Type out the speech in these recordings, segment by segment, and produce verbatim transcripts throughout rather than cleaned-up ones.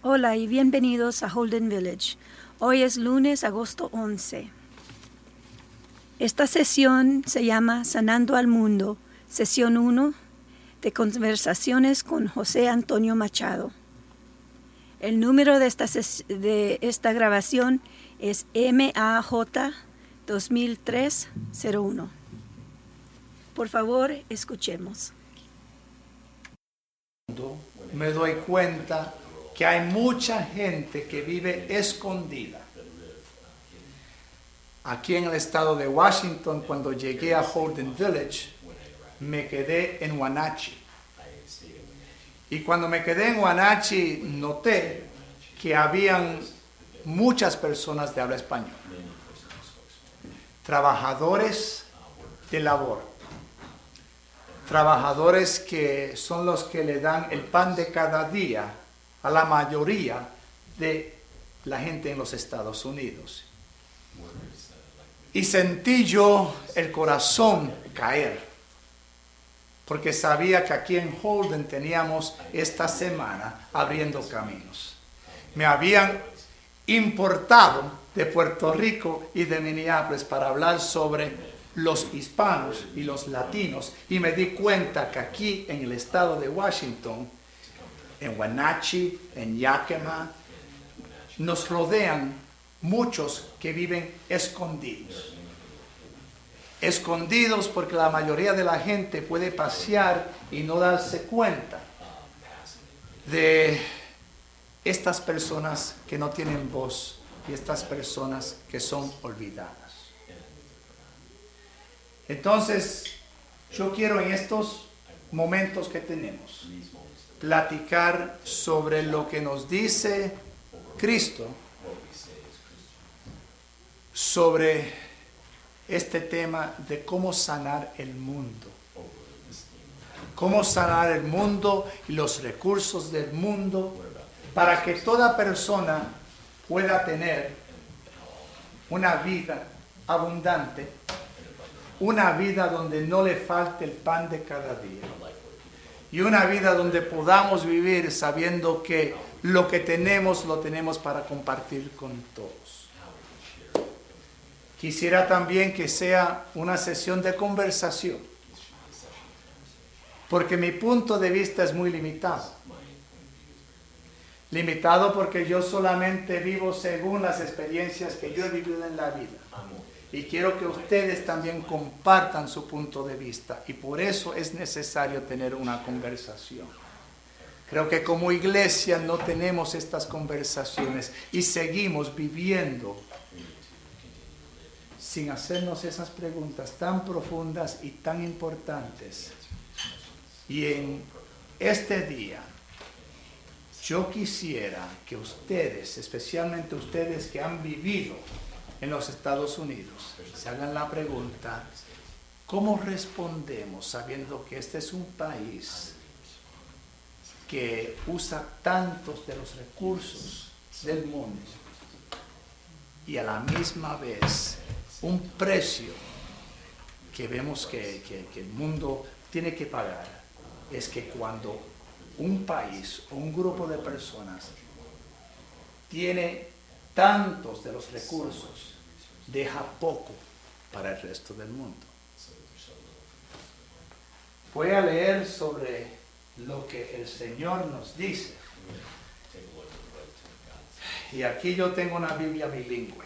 Hola y bienvenidos a Holden Village. Hoy es lunes, agosto once. Esta sesión se llama Sanando al Mundo, sesión uno de conversaciones con José Antonio Machado. El número de esta, ses- de esta grabación es M A J dos mil tres cero uno. Por favor, escuchemos. Me doy cuenta que hay mucha gente que vive escondida. Aquí en el estado de Washington, cuando llegué a Holden Village, me quedé en Wenatchee. Y cuando me quedé en Wenatchee, noté que habían muchas personas de habla español. Trabajadores de labor. Trabajadores que son los que le dan el pan de cada día a la mayoría de la gente en los Estados Unidos. Y sentí yo el corazón caer, porque sabía que aquí en Holden teníamos esta semana abriendo caminos. Me habían importado de Puerto Rico y de Minneapolis para hablar sobre los hispanos y los latinos, y me di cuenta que aquí en el estado de Washington, en Wenatchee, en Yakima, nos rodean muchos que viven escondidos. Escondidos porque la mayoría de la gente puede pasear y no darse cuenta de estas personas que no tienen voz y estas personas que son olvidadas. Entonces, yo quiero en estos momentos que tenemos platicar sobre lo que nos dice Cristo sobre este tema de cómo sanar el mundo. Cómo sanar el mundo y los recursos del mundo para que toda persona pueda tener una vida abundante, una vida donde no le falte el pan de cada día. Y una vida donde podamos vivir sabiendo que lo que tenemos lo tenemos para compartir con todos. Quisiera también que sea una sesión de conversación, porque mi punto de vista es muy limitado. Limitado porque yo solamente vivo según las experiencias que yo he vivido en la vida. Y quiero que ustedes también compartan su punto de vista. Y por eso es necesario tener una conversación. Creo que como iglesia no tenemos estas conversaciones y seguimos viviendo sin hacernos esas preguntas tan profundas y tan importantes. Y en este día, yo quisiera que ustedes, especialmente ustedes que han vivido en los Estados Unidos, se hagan la pregunta, ¿cómo respondemos sabiendo que este es un país que usa tantos de los recursos del mundo y a la misma vez un precio que vemos que, que, que el mundo tiene que pagar? Es que cuando un país o un grupo de personas tiene tantos de los recursos, deja poco para el resto del mundo. Voy a leer sobre lo que el Señor nos dice. Y aquí yo tengo una Biblia bilingüe.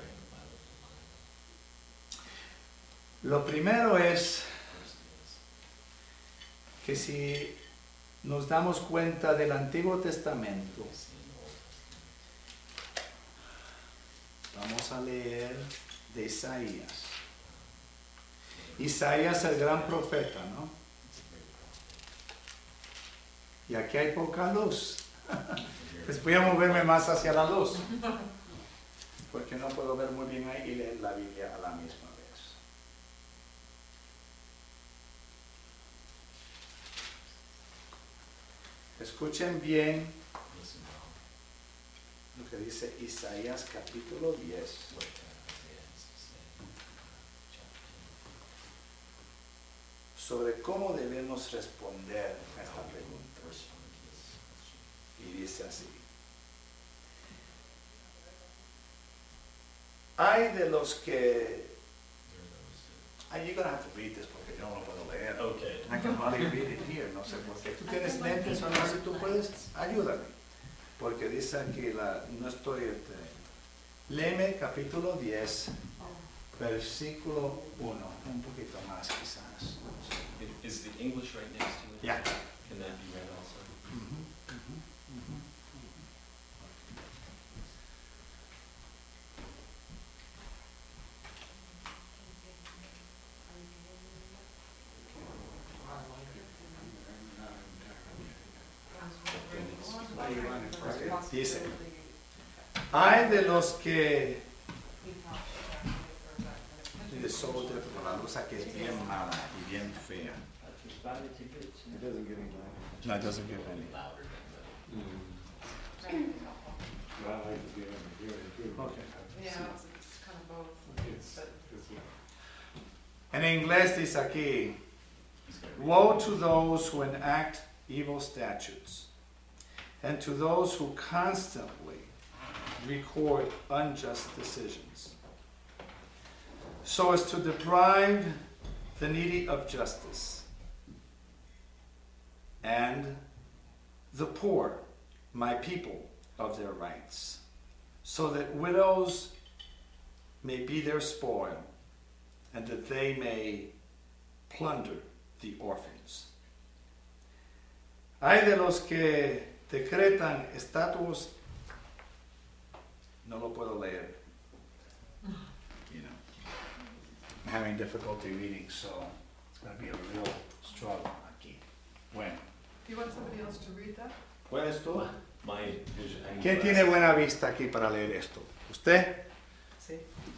Lo primero es que si nos damos cuenta del Antiguo Testamento, vamos a leer de Isaías. Isaías, el gran profeta, ¿no? Y aquí hay poca luz. Pues voy a moverme más hacia la luz, porque no puedo ver muy bien ahí y leer la Biblia a la misma vez. Escuchen bien lo que dice Isaías capítulo diez. Sobre cómo debemos responder a esta pregunta. Y dice así: Hay de los que... Ah, you're gonna have to read this porque yo no lo puedo leer. Okay. I can hardly read it here, no sé por qué. ¿Tú tienes lentes o no? Si tú puedes, ayúdame. Porque dice aquí, la, no estoy... Este, léeme capítulo diez, versículo uno. Un poquito más quizás. Is the English right next to it? Yeah. Can that be read also? Ujú, ujú, ujú. Dice, hay de los que... Es solo la luz aquí es bien mala y bien fea. It doesn't get any louder. No, it doesn't give any. But I like to be able to hear it too. Okay. Yeah, it's, it's kind of both. It's, it's En inglés dice aquí, woe to those who enact evil statutes, and to those who constantly record unjust decisions, so as to deprive the needy of justice, and the poor, my people, of their rights, so that widows may be their spoil, and that they may plunder the orphans. Hay de los que decretan estatutos, no lo puedo leer. You know, I'm having difficulty reading, so it's going to be a real struggle aquí. Bueno, Do you want somebody else to read that? ¿puedes tú? My vision. I need ¿Quién glasses. tiene buena vista aquí para leer esto? ¿Usted? Sí.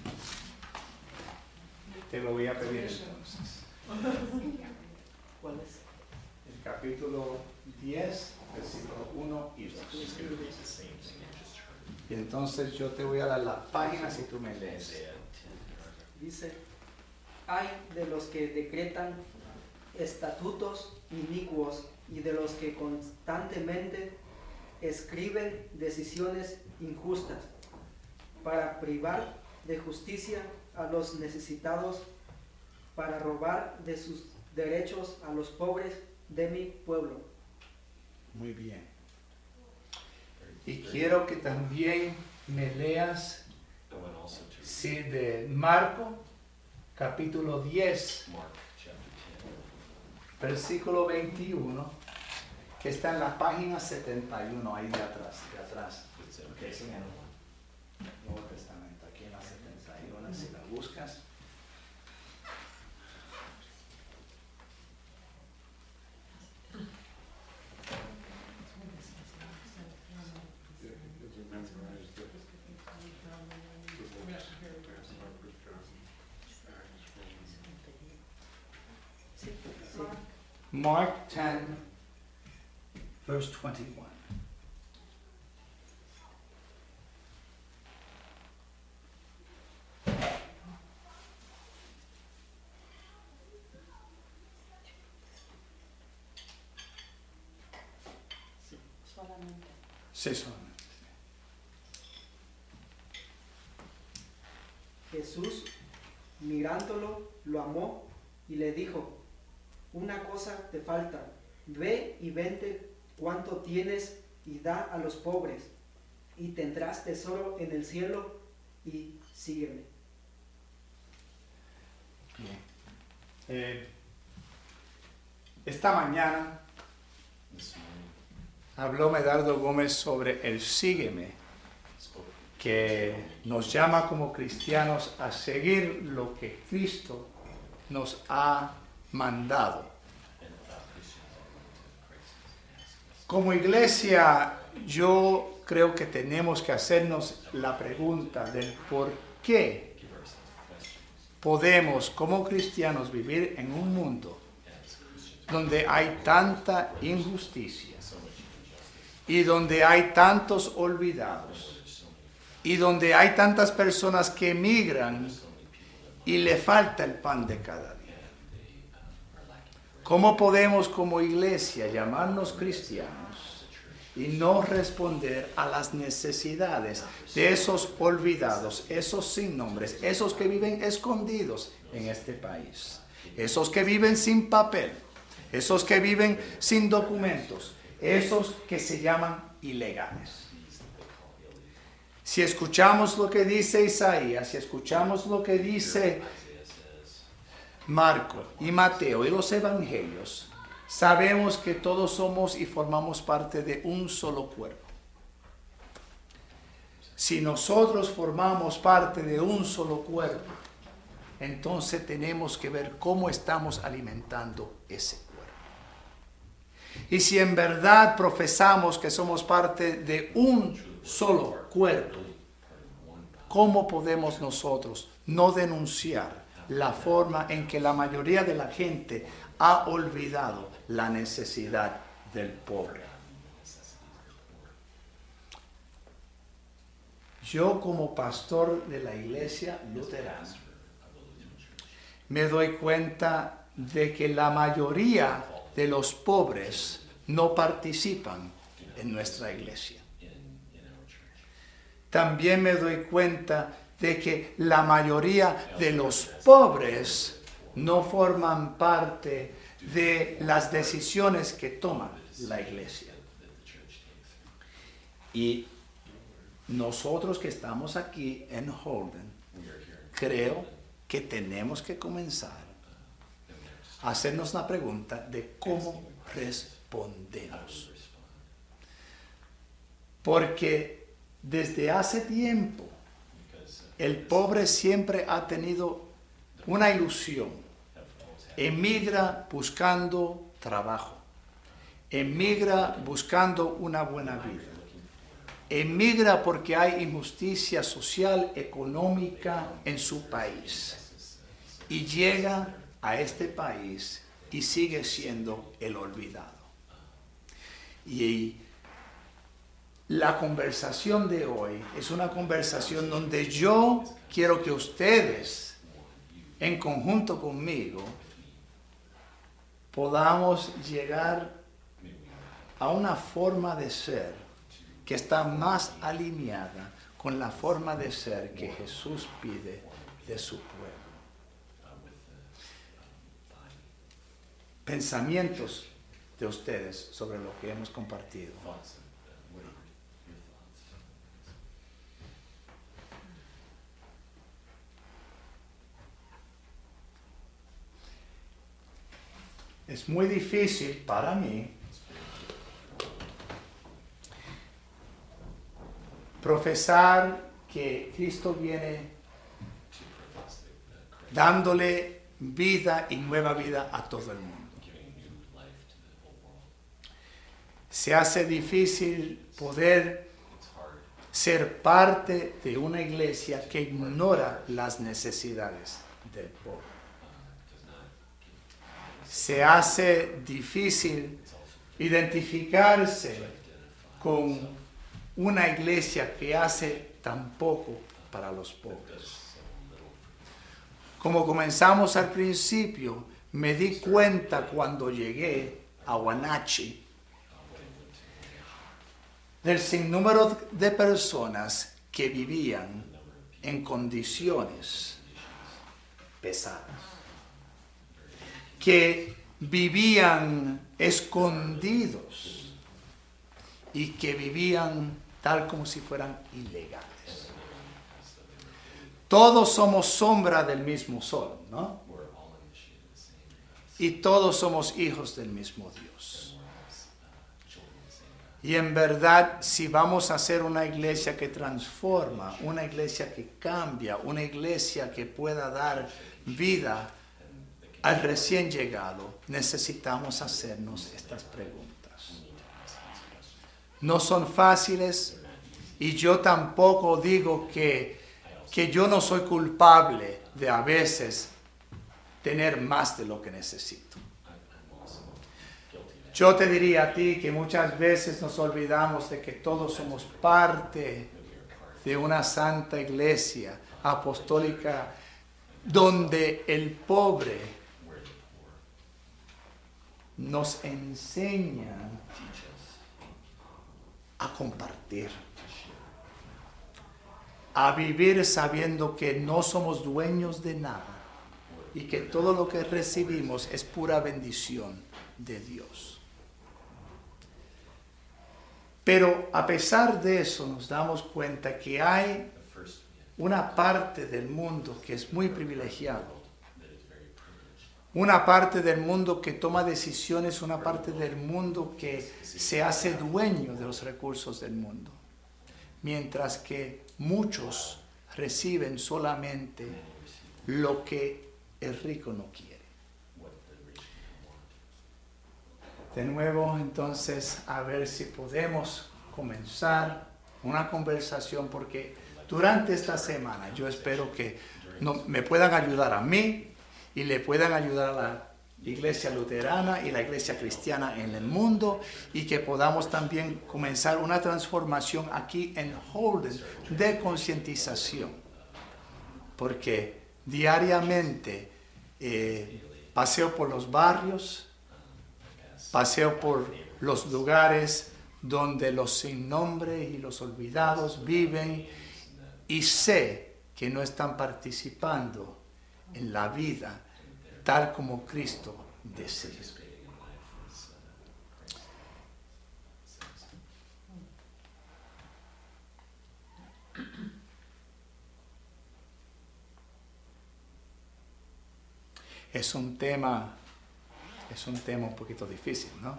Te lo voy a pedir entonces. ¿Cuál es? El capítulo diez, versículo uno y dos. It's going to be the same thing I just heard. Y entonces yo te voy a dar la página si tú me lees. Isaiah ten. Dice, hay de los que decretan estatutos inicuos y de los que constantemente escriben decisiones injustas para privar de justicia a los necesitados, para robar de sus derechos a los pobres de mi pueblo. Muy bien. Y quiero que también me leas I want also to sí, de Marco, capítulo diez, Mark chapter ten. versículo veintiuno, que está en la página setenta y uno, ahí de atrás, de atrás. It's Ok, okay. sí, en el Nuevo Testamento, aquí en la setenta y uno, si la buscas. it's memorized. Sí, sí. Mark ten, verse twenty-one. Solamente. Sí, solamente. Jesús, mirándolo, lo amó y le dijo, una cosa te falta, ve y vende cuanto tienes y da a los pobres, y tendrás tesoro en el cielo, y sígueme. Bien. Eh, esta mañana This morning habló Medardo Gómez sobre el sígueme, spoke que nos llama como cristianos a seguir lo que Cristo nos ha mandado. and about Christians are going to Christ and ask us. Como iglesia, yo creo que tenemos que hacernos la pregunta del por qué Give ourselves questions podemos como cristianos vivir en un mundo as Christians. donde hay tanta injusticia So much injustice. y donde hay tantos olvidados There's so many y donde hay tantas personas que emigran so many people that y le falta el pan de cada día. and they um, are lacking for ¿Cómo podemos como iglesia llamarnos cristianos the church y no responder a las necesidades de esos olvidados, esos sin nombres, esos que viven escondidos en este país, esos que viven sin papel, esos que viven sin documentos, esos que se llaman ilegales. Si escuchamos lo que dice Isaías, si escuchamos lo que dice Marco y Mateo y los evangelios, sabemos que todos somos y formamos parte de un solo cuerpo. Si nosotros formamos parte de un solo cuerpo, entonces tenemos que ver cómo estamos alimentando ese cuerpo. Y si en verdad profesamos que somos parte de un solo cuerpo, ¿cómo podemos nosotros no denunciar la forma en que la mayoría de la gente ha olvidado la necesidad del pobre? Yo, como pastor de la iglesia luterana, me doy cuenta de que la mayoría de los pobres no participan en nuestra iglesia. También me doy cuenta de que la mayoría de los pobres no forman parte de las decisiones que toma la iglesia. Y nosotros que estamos aquí en Holden, creo que tenemos que comenzar a hacernos la pregunta de cómo respondemos. Porque desde hace tiempo el pobre siempre ha tenido una ilusión. Emigra buscando trabajo. Emigra buscando una buena vida. Emigra porque hay injusticia social, económica en su país. Y llega a este país y sigue siendo el olvidado. Y la conversación de hoy es una conversación donde yo quiero que ustedes, en conjunto conmigo, podamos llegar a una forma de ser que está más alineada con la forma de ser que Jesús pide de su pueblo. Pensamientos de ustedes sobre lo que hemos compartido. Es muy difícil para mí profesar que Cristo viene dándole vida y nueva vida a todo el mundo. Se hace difícil poder ser parte de una iglesia que ignora las necesidades del pobre. Se hace difícil identificarse con una iglesia que hace tan poco para los pobres. Como comenzamos al principio, me di cuenta cuando llegué a Wenatchee del sinnúmero de personas que vivían en condiciones pesadas, que vivían escondidos y que vivían tal como si fueran ilegales. Todos somos sombra del mismo sol, ¿no? Y todos somos hijos del mismo Dios. Y en verdad, si vamos a hacer una iglesia que transforma, una iglesia que cambia, una iglesia que pueda dar vida al recién llegado, necesitamos hacernos estas preguntas. No son fáciles y yo tampoco digo que, que yo no soy culpable de a veces tener más de lo que necesito. Yo te diría a ti que muchas veces nos olvidamos de que todos somos parte de una santa iglesia apostólica donde el pobre nos enseña a compartir, a vivir sabiendo que no somos dueños de nada y que todo lo que recibimos es pura bendición de Dios. Pero a pesar de eso nos damos cuenta que hay una parte del mundo que es muy privilegiado, una parte del mundo que toma decisiones, una parte del mundo que se hace dueño de los recursos del mundo, mientras que muchos reciben solamente lo que el rico no quiere. De nuevo, entonces, a ver si podemos comenzar una conversación, porque durante esta semana yo espero que no, me puedan ayudar a mí y le puedan ayudar a la iglesia luterana y la iglesia cristiana en el mundo, y que podamos también comenzar una transformación aquí en Holden de concientización, porque diariamente eh, paseo por los barrios, paseo por los lugares donde los sin nombre y los olvidados viven, y sé que no están participando en la vida tal como Cristo desea. Es un tema, es un tema un poquito difícil, ¿no?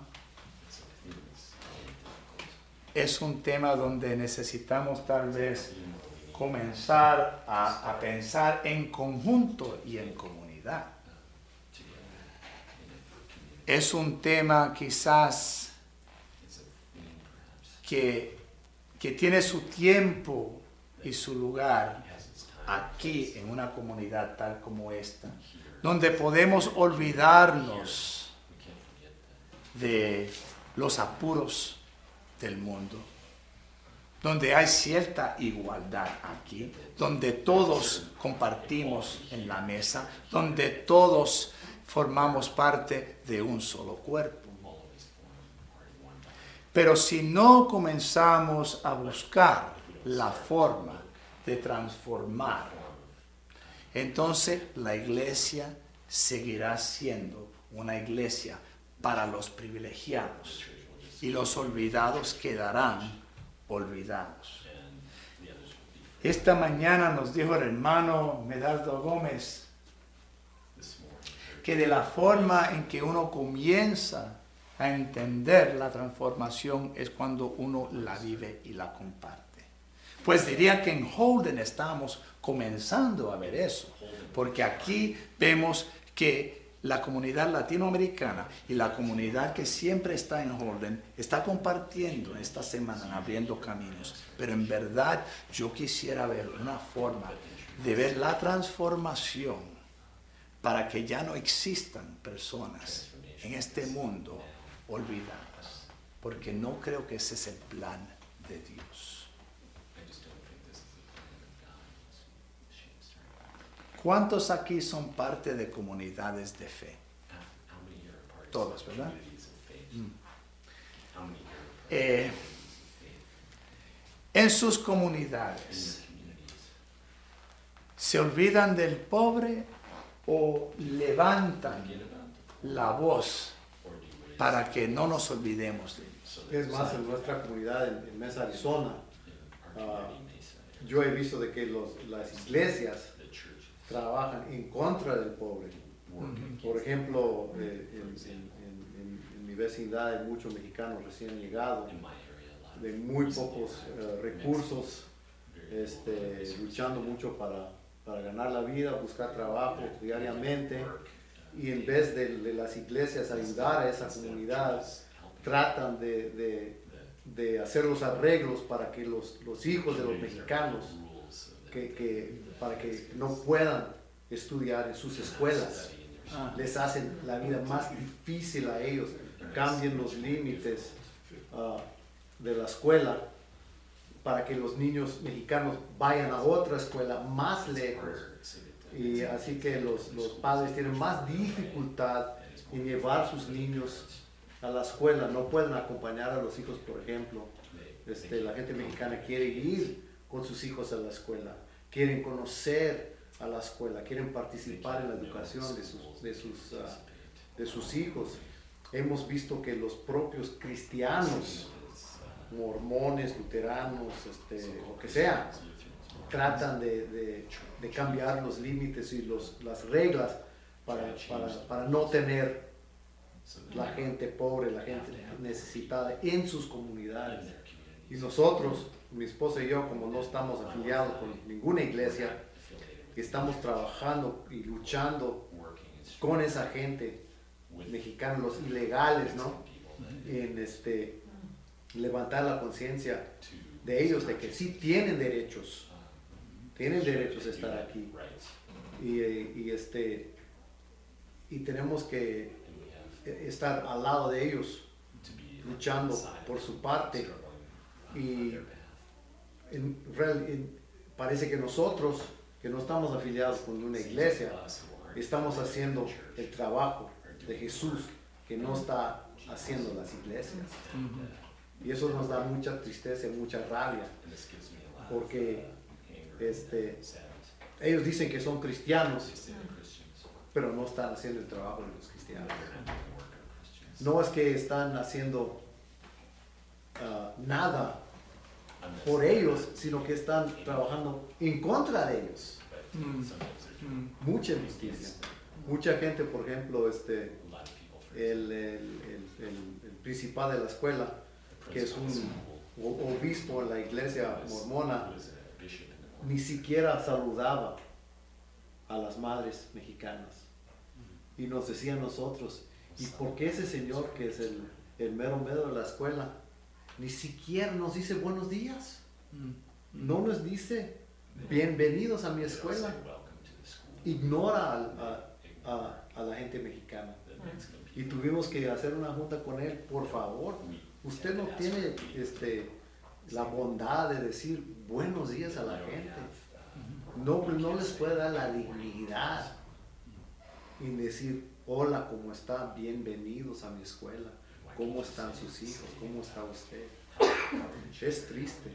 Es un tema donde necesitamos tal vez comenzar a, a pensar en conjunto y en comunidad. Es un tema quizás que, que tiene su tiempo y su lugar aquí en una comunidad tal como esta, donde podemos olvidarnos de los apuros del mundo, donde hay cierta igualdad aquí, donde todos compartimos en la mesa, donde todos formamos parte de un solo cuerpo. Pero si no comenzamos a buscar la forma de transformar, entonces la iglesia seguirá siendo una iglesia para los privilegiados y los olvidados quedarán olvidados. Esta mañana nos dijo el hermano Medardo Gómez que de la forma en que uno comienza a entender la transformación es cuando uno la vive y la comparte. Pues diría que en Holden estamos comenzando a ver eso, porque aquí vemos que la comunidad latinoamericana y la comunidad que siempre está en Holden está compartiendo esta semana, abriendo caminos. Pero en verdad yo quisiera ver una forma de ver la transformación para que ya no existan personas en este mundo olvidadas, porque no creo que ese es el plan de Dios. ¿Cuántos aquí son parte de comunidades de fe? Todos, ¿verdad? Mm. Eh, en sus comunidades, ¿se olvidan del pobre o levantan la voz para que no nos olvidemos de ellos? Es más, en nuestra comunidad, en, en Mesa, Arizona, uh, yo he visto de que los, las iglesias trabajan en contra del pobre. Uh-huh. Por ejemplo, eh, en, en, en, en mi vecindad hay muchos mexicanos recién llegados, de muy pocos uh, recursos, este, luchando mucho para, para ganar la vida, buscar trabajo diariamente, y en vez de, de las iglesias ayudar a esa comunidad, tratan de, de, de hacer los arreglos para que los, los hijos de los mexicanos que, que, para que no puedan estudiar en sus escuelas, les hacen la vida más difícil a ellos, cambian los límites uh, de la escuela para que los niños mexicanos vayan a otra escuela más lejos, y así que los, los padres tienen más dificultad en llevar sus niños a la escuela, no pueden acompañar a los hijos, por ejemplo, este, la gente mexicana quiere ir con sus hijos a la escuela, quieren conocer a la escuela, quieren participar en la educación de sus, de sus, uh, de sus hijos. Hemos visto que los propios cristianos, mormones, luteranos, este, lo que sea, tratan de, de, de cambiar los límites y los, las reglas para, para, para no tener la gente pobre, la gente necesitada en sus comunidades. Y nosotros, mi esposa y yo, como no estamos afiliados con ninguna iglesia, estamos trabajando y luchando con esa gente mexicana, los ilegales, ¿no? En este, levantar la conciencia de ellos de que sí tienen derechos, tienen derechos a estar aquí. Y, y, este, y tenemos que estar al lado de ellos, luchando por su parte. Y en, en, parece que nosotros, que no estamos afiliados con una iglesia, estamos haciendo el trabajo de Jesús, que no está haciendo las iglesias. Y eso nos da mucha tristeza y mucha rabia, porque este, ellos dicen que son cristianos, pero no están haciendo el trabajo de los cristianos. No es que están haciendo uh, nada por ellos, sino que están trabajando en contra de ellos. Mm. Mucha injusticia. Mucha gente, por ejemplo, este, el, el, el, el, el principal de la escuela, que es un obispo en la iglesia mormona, ni siquiera saludaba a las madres mexicanas. Y nos decía a nosotros, ¿y por qué ese señor que es el, el mero mero de la escuela ni siquiera nos dice buenos días? No nos dice bienvenidos a mi escuela. Ignora a, a, a, a la gente mexicana. Y tuvimos que hacer una junta con él. Por favor, usted no tiene este, la bondad de decir buenos días a la gente. No, no les puede dar la dignidad y decir hola, ¿cómo está? Bienvenidos a mi escuela. ¿Cómo están sus hijos? ¿Cómo está usted? Es triste.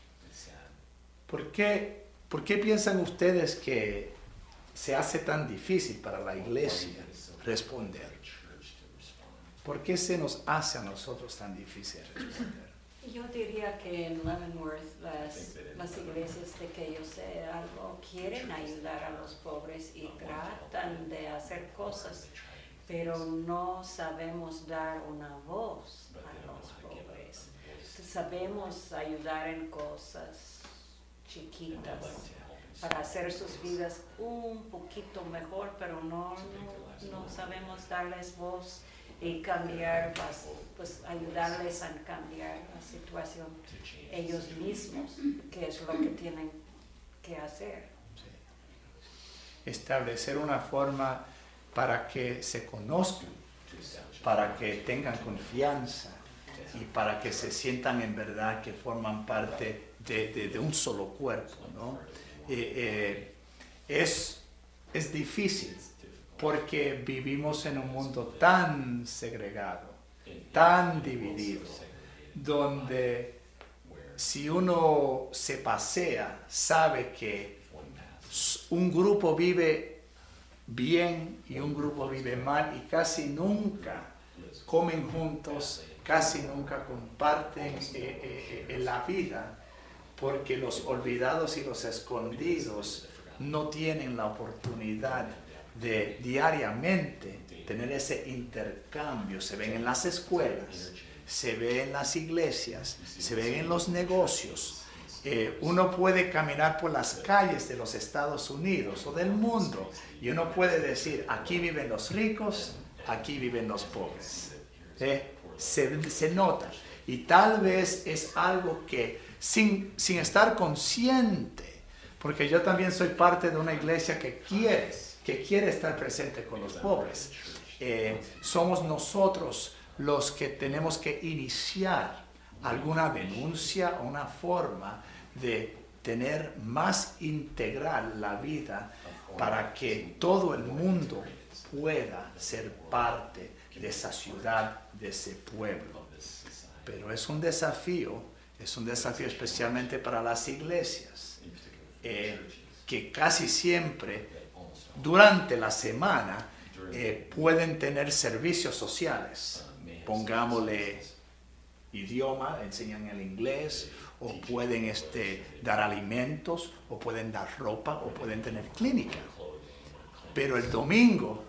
¿Por qué, ¿Por qué piensan ustedes que se hace tan difícil para la iglesia responder? ¿Por qué se nos hace a nosotros tan difícil responder? Yo diría que en Leavenworth las, las iglesias, de que yo sé algo, quieren ayudar a los pobres y tratan de hacer cosas, pero no sabemos dar una voz a los pobres. Sabemos ayudar en cosas chiquitas para hacer sus vidas un poquito mejor, pero no, no, no sabemos darles voz y cambiar, pues ayudarles a cambiar la situación ellos mismos, que es lo que tienen que hacer. Establecer una forma para que se conozcan, para que tengan confianza y para que se sientan en verdad que forman parte de, de, de un solo cuerpo, ¿no? Eh, eh, es, es difícil porque vivimos en un mundo tan segregado, tan dividido, donde si uno se pasea, sabe que un grupo vive bien y un grupo vive mal y casi nunca comen juntos, casi nunca comparten eh, eh, eh, la vida, porque los olvidados y los escondidos no tienen la oportunidad de diariamente tener ese intercambio. Se ven en las escuelas, se ve en las iglesias, se ve en los negocios. Eh, uno puede caminar por las calles de los Estados Unidos o del mundo y uno puede decir, aquí viven los ricos, aquí viven los pobres. ¿Eh? Se, se nota. Y tal vez es algo que sin, sin estar consciente, porque yo también soy parte de una iglesia que quiere, que quiere estar presente con los pobres. Eh, somos nosotros los que tenemos que iniciar alguna denuncia o una forma de tener más integral la vida para que todo el mundo pueda ser parte de esa ciudad, de ese pueblo. Pero es un desafío, Es un desafío especialmente para las iglesias, eh, que casi siempre durante la semana eh, pueden tener servicios sociales. Pongámosle idioma, enseñan el inglés, o pueden este, dar alimentos, o pueden dar ropa, o pueden tener clínica. Pero el domingo,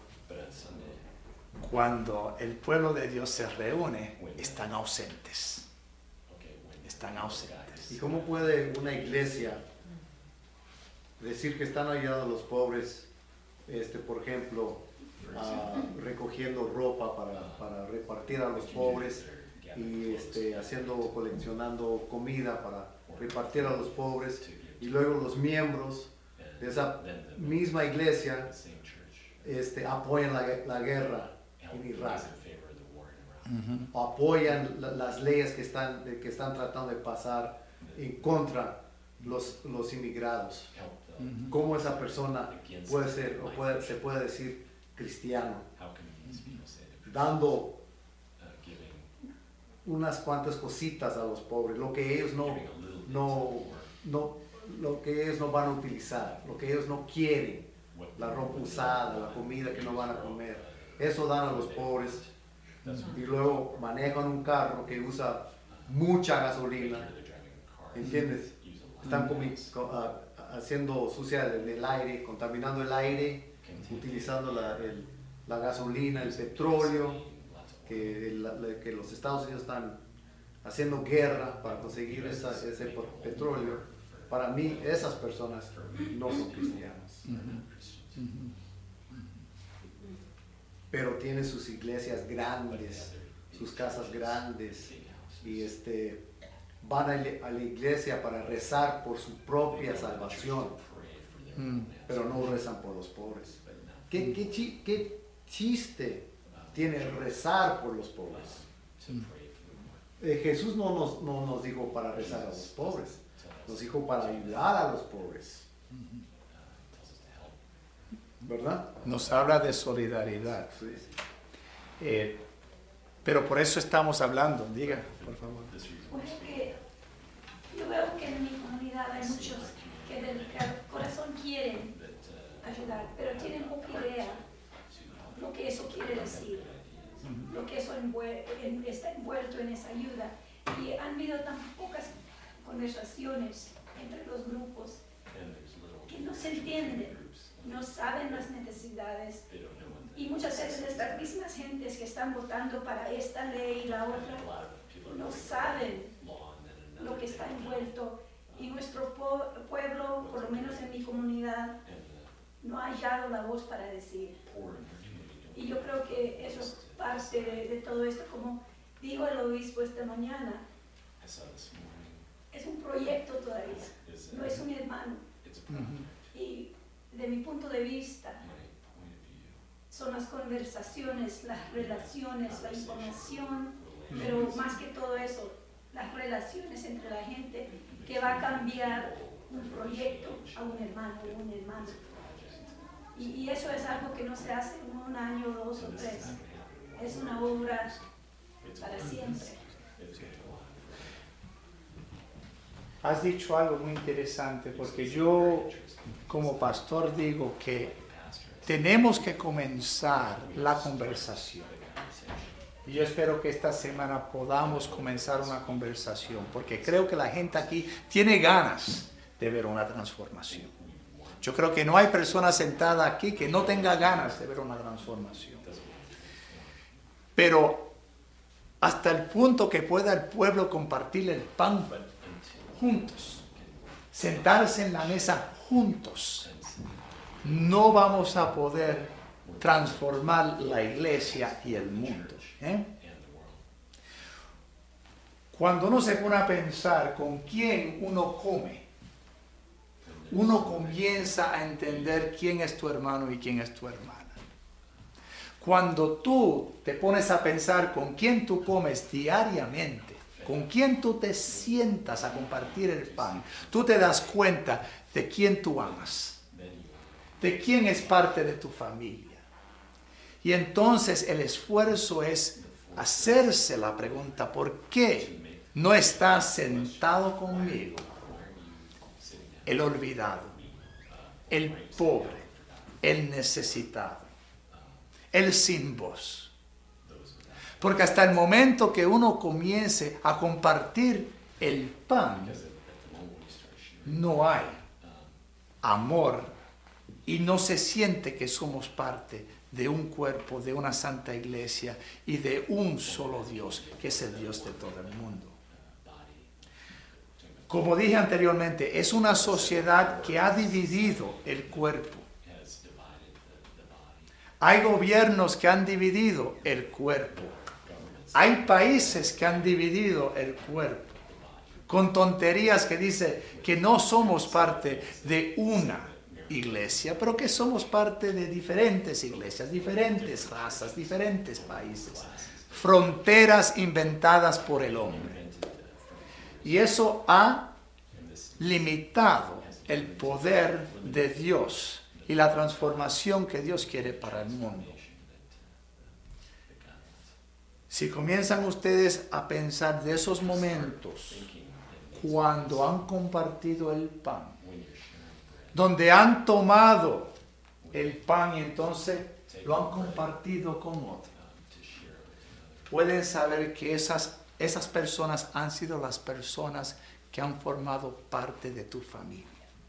cuando el pueblo de Dios se reúne, están ausentes. Están ausentes. ¿Y cómo puede una iglesia decir que están ayudando a los pobres, este, por ejemplo, ah, recogiendo ropa para, para repartir a los pobres y este, haciendo, coleccionando comida para repartir a los pobres, y luego los miembros de esa misma iglesia este, apoyan la, la guerra en Irak, Uh-huh. o apoyan la, las leyes que están, que están tratando de pasar en contra los, los inmigrados? Uh-huh. ¿Cómo esa persona puede ser, o puede, se puede decir cristiano, dando unas cuantas cositas a los pobres, lo que ellos no, no, no, lo que ellos no van a utilizar, lo que ellos no quieren, la ropa usada, la comida que no van a comer, eso dan a los pobres? Y luego manejan un carro que usa mucha gasolina, ¿entiendes? Están comi- co- uh, haciendo sucia el, el aire, contaminando el aire, utilizando la, el, la gasolina, el petróleo, que, el, la, que los Estados Unidos están haciendo guerra para conseguir esa, ese po- petróleo. Para mí, esas personas no son cristianas. Uh-huh. Uh-huh. Pero tienen sus iglesias grandes, sus casas grandes, y este, van a, a la iglesia para rezar por su propia salvación, Mm. pero no rezan por los pobres. ¿Qué, qué, chi- qué chiste tiene rezar por los pobres? Eh, Jesús no nos, no nos dijo para rezar a los pobres, nos dijo para ayudar a los pobres, ¿verdad? Nos habla de solidaridad. Sí. Eh, pero por eso estamos hablando. Diga, por favor. Pues es que yo veo que en mi comunidad hay muchos que del corazón quieren ayudar, pero tienen poca idea lo que eso quiere decir, lo que eso envuel- en- está envuelto en esa ayuda. Y han habido tan pocas conversaciones entre los grupos que no se entienden, no saben las necesidades. Y muchas veces estas mismas gentes que están votando para esta ley y la otra no saben lo que está envuelto, y nuestro po- pueblo, por lo menos en mi comunidad, no ha hallado la voz para decir. Y yo creo que eso es parte de, de todo esto. Como dijo el obispo esta mañana, es un proyecto todavía, no es un hermano. Uh-huh. Y de mi punto de vista, son las conversaciones, las relaciones, la información, pero más que todo eso, las relaciones entre la gente, que va a cambiar un proyecto a un hermano o un hermano. Y, y eso es algo que no se hace en un año, dos o tres. Es una obra para siempre. Has dicho algo muy interesante, porque yo como pastor digo que tenemos que comenzar la conversación. Y yo espero que esta semana podamos comenzar una conversación, porque creo que la gente aquí tiene ganas de ver una transformación. Yo creo que no hay persona sentada aquí que no tenga ganas de ver una transformación. Pero hasta el punto que pueda el pueblo compartir el pan juntos, sentarse en la mesa juntos, no vamos a poder transformar la iglesia y el mundo. ¿eh? Cuando uno se pone a pensar con quién uno come, uno comienza a entender quién es tu hermano y quién es tu hermana. Cuando tú te pones a pensar con quién tú comes diariamente, con quién tú te sientas a compartir el pan, tú te das cuenta de quién tú amas, de quién es parte de tu familia. Y entonces el esfuerzo es hacerse la pregunta, ¿por qué no está sentado conmigo el olvidado, el pobre, el necesitado, el sin voz. Porque hasta el momento que uno comience a compartir el pan, no hay amor y no se siente que somos parte de un cuerpo, de una santa iglesia y de un solo Dios, que es el Dios de todo el mundo. Como dije anteriormente, es una sociedad que ha dividido el cuerpo. Hay gobiernos que han dividido el cuerpo. Hay países que han dividido el cuerpo. Con tonterías que dice que no somos parte de una iglesia, pero que somos parte de diferentes iglesias, diferentes razas, diferentes países. Fronteras inventadas por el hombre. Y eso ha limitado el poder de Dios y la transformación que Dios quiere para el mundo. Si comienzan ustedes a pensar de esos momentos cuando han compartido el pan, donde han tomado el pan y entonces lo han compartido con otro, pueden saber que esas, esas personas han sido las personas que han formado parte de tu familia.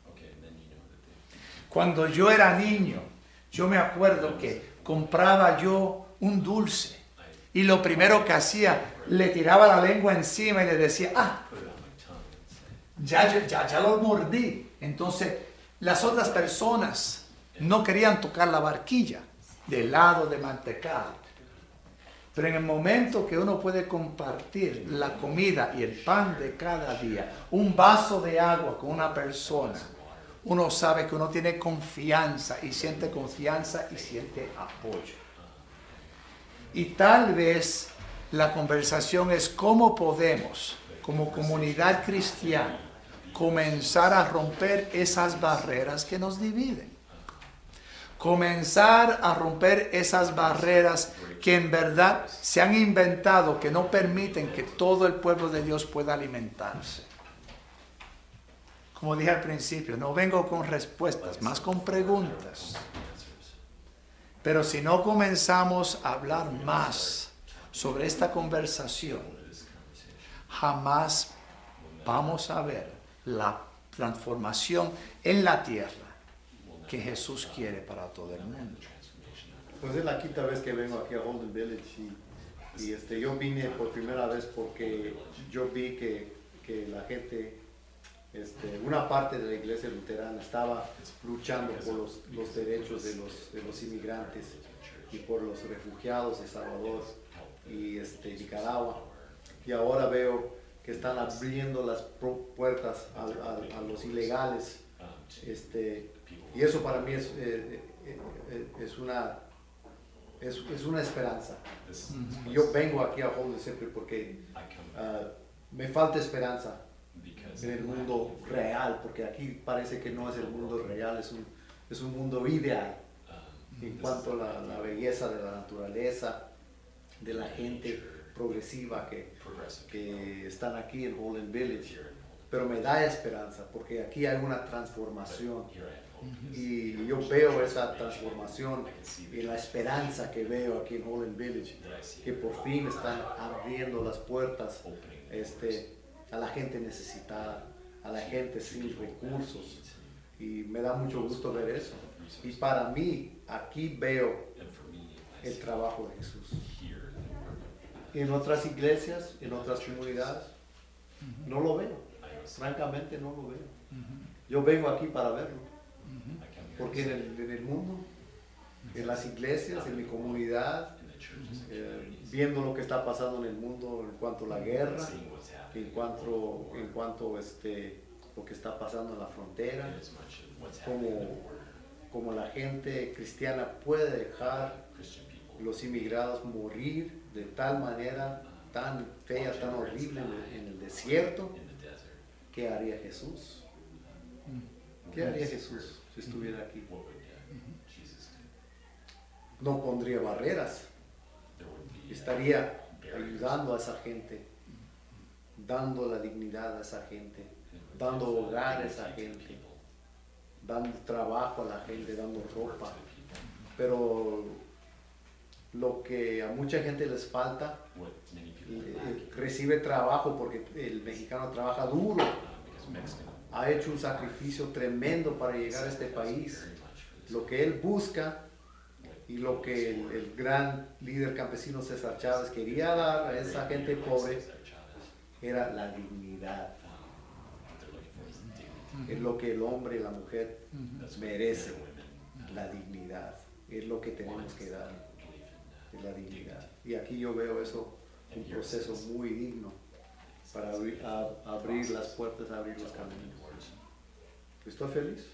Cuando yo era niño, yo me acuerdo que compraba yo un dulce y lo primero que hacía, le tiraba la lengua encima y le decía, ah, ya, ya, ya lo mordí. Entonces, las otras personas no querían tocar la barquilla de helado de mantecado. Pero en el momento que uno puede compartir la comida y el pan de cada día, un vaso de agua con una persona, uno sabe que uno tiene confianza y siente confianza y siente apoyo. Y tal vez la conversación es cómo podemos, como comunidad cristiana, comenzar a romper esas barreras que nos dividen. Comenzar a romper esas barreras que en verdad se han inventado, que no permiten que todo el pueblo de Dios pueda alimentarse. Como dije al principio, no vengo con respuestas, más con preguntas. Pero si no comenzamos a hablar más sobre esta conversación, jamás vamos a ver la transformación en la tierra que Jesús quiere para todo el mundo. Pues es la quinta vez que vengo aquí a Holden Village y, y este, yo vine por primera vez porque yo vi que, que la gente, este, una parte de la iglesia luterana estaba luchando por los, los derechos de los, de los inmigrantes y por los refugiados de Salvador y este, Nicaragua. Y ahora veo que están abriendo las puertas a, a, a los ilegales. Este, y eso para mí es, eh, eh, es, una, es, es una esperanza. Y yo vengo aquí a Holden siempre porque uh, me falta esperanza en el mundo real, porque aquí parece que no es el mundo real, es un, es un mundo ideal en cuanto a la, la belleza de la naturaleza, de la gente progresiva que, que están aquí en Holden Village. Pero me da esperanza porque aquí hay una transformación y yo veo esa transformación y la esperanza que veo aquí en Holden Village, que por fin están abriendo las puertas este, a la gente necesitada, a la gente sin recursos, y me da mucho gusto ver eso. Y para mí aquí veo el trabajo de Jesús. Y en otras iglesias, en otras comunidades, no lo veo. Francamente no lo veo. Yo vengo aquí para verlo. Porque en el, en el mundo, en las iglesias, en mi comunidad, eh, viendo lo que está pasando en el mundo en cuanto a la guerra, en cuanto, en cuanto este, lo que está pasando en la frontera, como, como la gente cristiana puede dejar los inmigrados morir de tal manera tan fea, tan horrible en el, en el desierto. ¿Qué haría Jesús? ¿Qué haría Jesús si estuviera aquí? No pondría barreras. Estaría ayudando a esa gente dando la dignidad a esa gente, dando hogar a esa gente, dando trabajo a la gente, dando ropa. Pero lo que a mucha gente les falta, eh, recibe trabajo porque el mexicano trabaja duro, ha hecho un sacrificio tremendo para llegar a este país. Lo que él busca y lo que el, el gran líder campesino César Chávez quería dar a esa gente pobre era la dignidad. Es lo que el hombre y la mujer merecen, la dignidad. Es lo que tenemos que dar, es la dignidad. Y aquí yo veo eso, un proceso muy digno para abrir, a, abrir las puertas, abrir los caminos. Estoy feliz.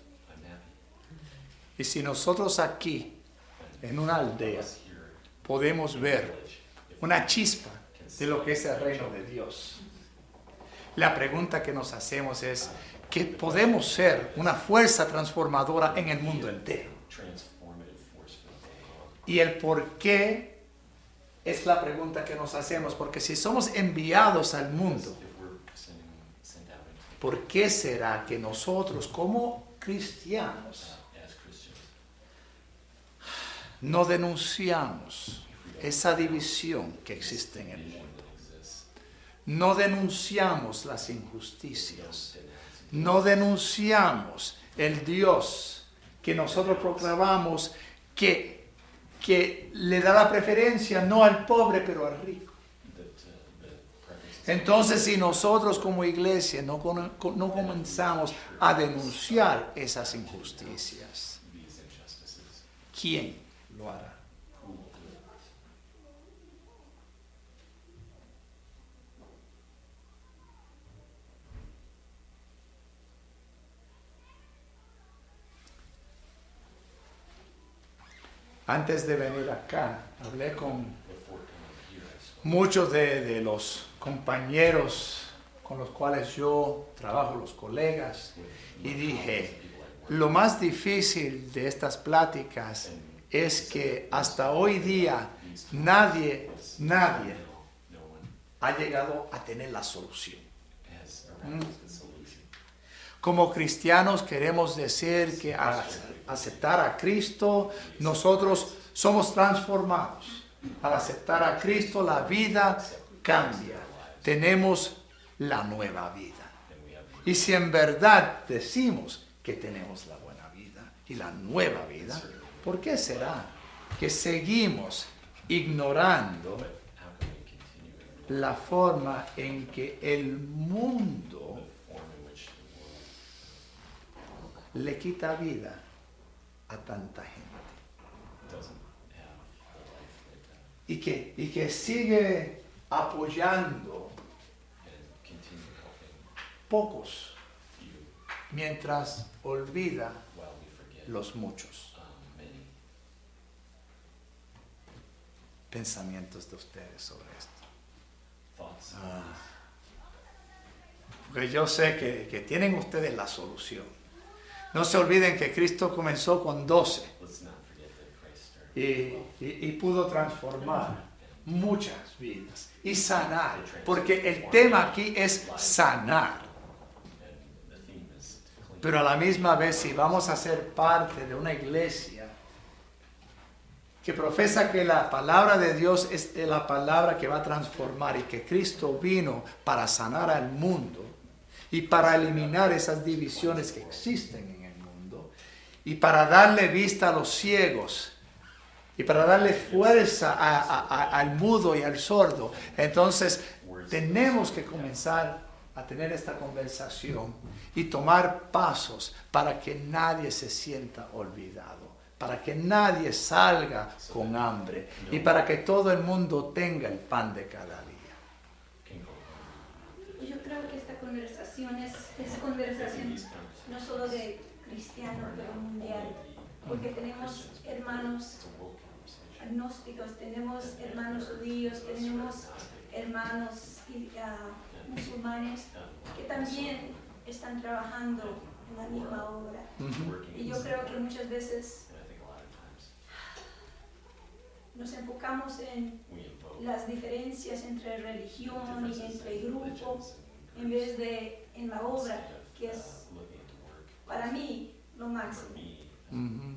Y si nosotros aquí, en una aldea, podemos ver una chispa de lo que es el reino de Dios, la pregunta que nos hacemos es que podemos ser una fuerza transformadora en el mundo entero. Y el por qué es la pregunta que nos hacemos, porque si somos enviados al mundo, ¿por qué será que nosotros como cristianos no denunciamos esa división que existe en el mundo? No denunciamos las injusticias, no denunciamos el Dios que nosotros proclamamos que que le da la preferencia no al pobre pero al rico. Entonces, si nosotros como iglesia no, no comenzamos a denunciar esas injusticias, ¿quién lo hará? Antes de venir acá, hablé con muchos de, de los compañeros con los cuales yo trabajo, los colegas, y dije, lo más difícil de estas pláticas es que hasta hoy día nadie, nadie ha llegado a tener la solución. ¿Mm? Como cristianos queremos decir que al aceptar a Cristo, nosotros somos transformados. Al aceptar a Cristo, la vida cambia. Tenemos la nueva vida. Y si en verdad decimos que tenemos la buena vida y la nueva vida, ¿por qué será que seguimos ignorando la forma en que el mundo le quita vida a tanta gente? Y que, y que sigue apoyando pocos mientras olvida los muchos. Pensamientos de ustedes sobre esto. Ah. Porque yo sé que, que tienen ustedes la solución. No se olviden que Cristo comenzó con doce y, y, y pudo transformar muchas vidas y sanar, porque el tema aquí es sanar. Pero a la misma vez, si vamos a ser parte de una iglesia que profesa que la palabra de Dios es la palabra que va a transformar y que Cristo vino para sanar al mundo y para eliminar esas divisiones que existen en el mundo y para darle vista a los ciegos y para darle fuerza a, a, a, al mudo y al sordo, entonces tenemos que comenzar a tener esta conversación y tomar pasos para que nadie se sienta olvidado, para que nadie salga con hambre y para que todo el mundo tenga el pan de cada día. Yo creo que esta conversación es, es conversación no solo de cristiano, pero mundial, porque tenemos hermanos agnósticos, tenemos hermanos judíos, tenemos hermanos uh, musulmanes que también están trabajando en la misma obra. Uh-huh. Y yo creo que muchas veces nos enfocamos en las diferencias entre religión y entre grupos en vez de en la obra, que es para mí lo máximo. Ujú.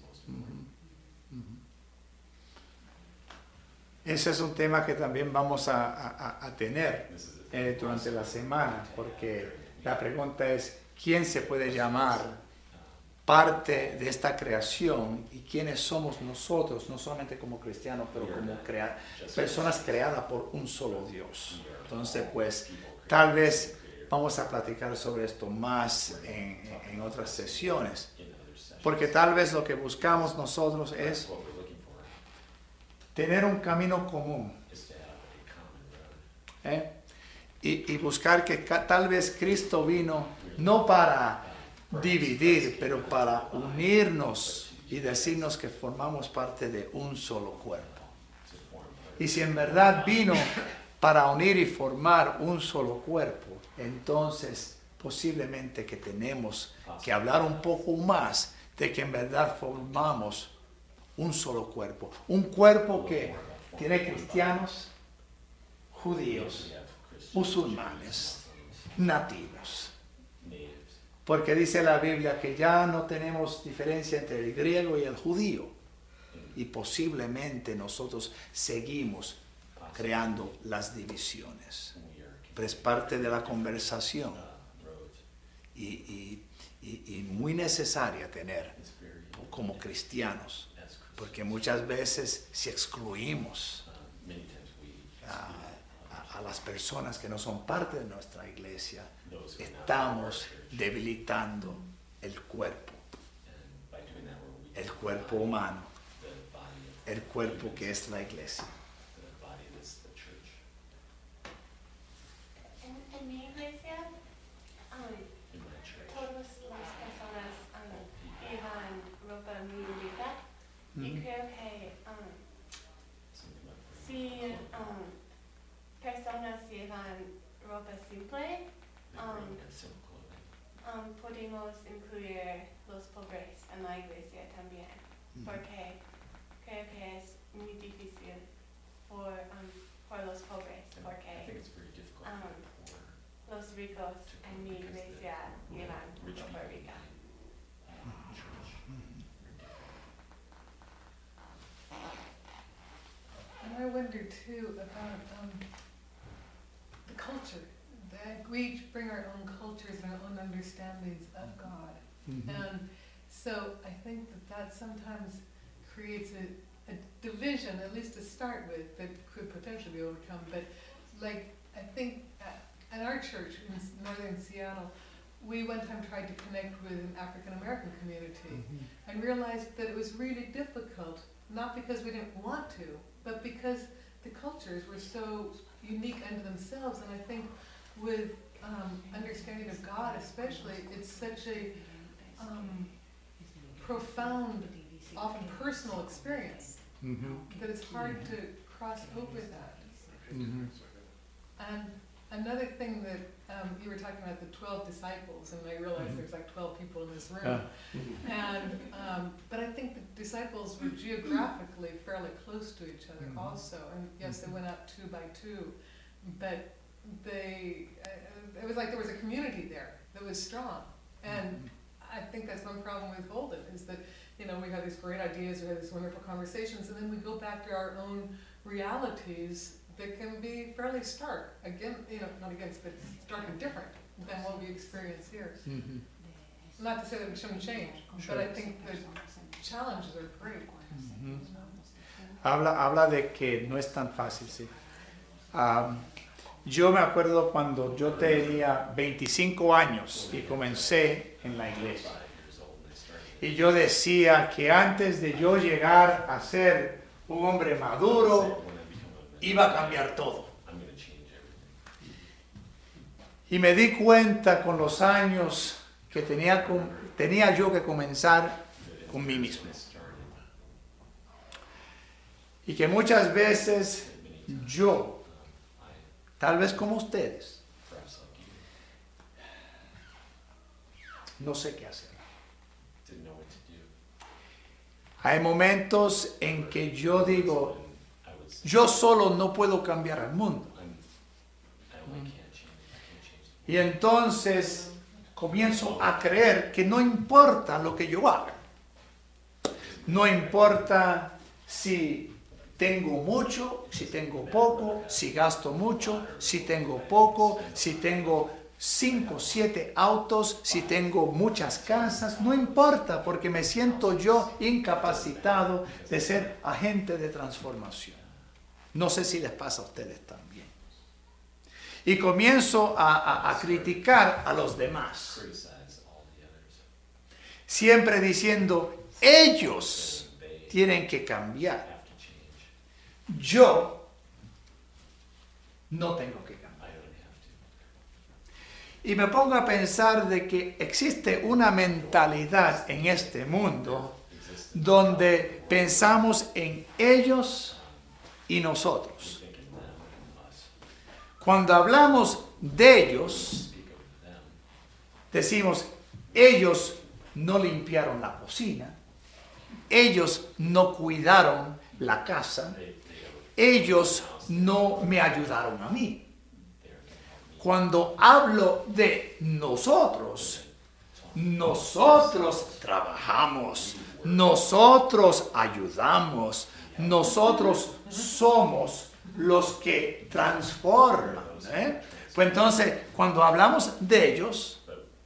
Ese es un tema que también vamos a, a, a tener eh, durante la semana, porque la pregunta es, ¿quién se puede llamar parte de esta creación y quiénes somos nosotros, no solamente como cristianos, pero como crea personas creadas por un solo Dios? Entonces, pues, tal vez vamos a platicar sobre esto más en, en otras sesiones, porque tal vez lo que buscamos nosotros es tener un camino común, ¿eh? y, y buscar que ca- tal vez Cristo vino no para dividir, pero para unirnos y decirnos que formamos parte de un solo cuerpo. Y si en verdad vino para unir y formar un solo cuerpo, entonces posiblemente que tenemos que hablar un poco más de que en verdad formamos un solo cuerpo. Un cuerpo que tiene cristianos, judíos, musulmanes, nativos. Porque dice la Biblia que ya no tenemos diferencia entre el griego y el judío. Y posiblemente nosotros seguimos creando las divisiones. Pero es parte de la conversación. Y, y, y, y muy necesaria tener como cristianos. Porque muchas veces si excluimos a, a, a las personas que no son parte de nuestra iglesia, estamos debilitando el cuerpo, el cuerpo humano, el cuerpo que es la iglesia. En, en mi iglesia, um, todas las personas um, llevan ropa muy rica. Y creo que um, si um, personas llevan ropa simple, um, um, podemos incluir los pobres en la iglesia también, porque creo que es muy difícil por, um, por los pobres, porque um, los ricos en mi iglesia llevan ropa rica. And I wonder too about um, the culture. That we each bring our own cultures and our own understandings of God. Mm-hmm. And so I think that that sometimes creates a, a division, at least to start with, that could potentially be overcome. But like, I think at, at our church in s- northern Seattle, we one time tried to connect with an African American community Mm-hmm. and realized that it was really difficult, not because we didn't want to, but because the cultures were so unique unto themselves. And I think with um, understanding of God especially, it's such a um, profound, often personal experience Mm-hmm. that it's hard to cross over that. Mm-hmm. And another thing that um, you were talking about the twelve disciples, and I realized Mhm. there's like twelve people in this room. Yeah. And um, but I think the disciples were geographically fairly close to each other Mhm. also. And yes, they went out two by two, but they uh, it was like there was a community there that was strong. And I think that's one problem with Holden is that, you know, we have these great ideas, we have these wonderful conversations, and then we go back to our own realities that can be fairly stark, again, you know, not against, but stark and different than what we experience here. Mm-hmm. Not to say that we shouldn't change, but I think the challenges are great. Ujú. Habla, habla de que no es tan fácil, sí. Am, yo me acuerdo cuando yo tenía veinticinco años y comencé en la iglesia. Y yo decía que antes de yo llegar a ser un hombre maduro, iba a cambiar todo. Y me di cuenta con los años que tenía, com- tenía yo que comenzar con mí mismo. Y que muchas veces yo, tal vez como ustedes, no sé qué hacer. Hay momentos en que yo digo, yo solo no puedo cambiar al mundo. Y entonces comienzo a creer que no importa lo que yo haga. No importa si tengo mucho, si tengo poco, si gasto mucho, si tengo poco, si tengo cinco, siete autos, si tengo muchas casas. No importa, porque me siento yo incapacitado de ser agente de transformación. No sé si les pasa a ustedes también. Y comienzo a, a, a criticar a los demás. Siempre diciendo, ellos tienen que cambiar. Yo no tengo que cambiar. Y me pongo a pensar de que existe una mentalidad en este mundo donde pensamos en ellos y nosotros. Cuando hablamos de ellos, decimos, ellos no limpiaron la cocina, ellos no cuidaron la casa, ellos no me ayudaron a mí. Cuando hablo de nosotros, nosotros trabajamos, nosotros ayudamos, nosotros somos los que transforman. ¿eh? Pues entonces, cuando hablamos de ellos,